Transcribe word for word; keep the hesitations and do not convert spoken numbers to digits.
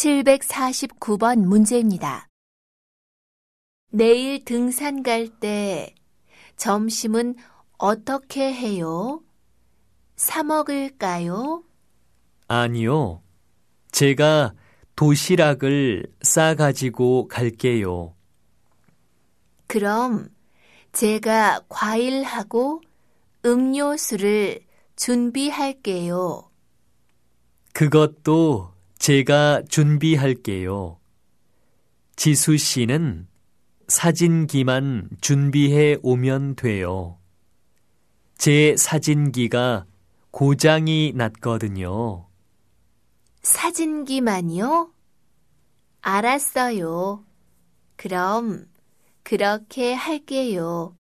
칠백사십구 번 문제입니다. 내일 등산 갈 때 점심은 어떻게 해요? 사 먹을까요? 아니요. 제가 도시락을 싸가지고 갈게요. 그럼 제가 과일하고 음료수를 준비할게요. 그것도 제가 준비할게요. 지수 씨는 사진기만 준비해 오면 돼요. 제 사진기가 고장이 났거든요. 사진기만요? 알았어요. 그럼 그렇게 할게요.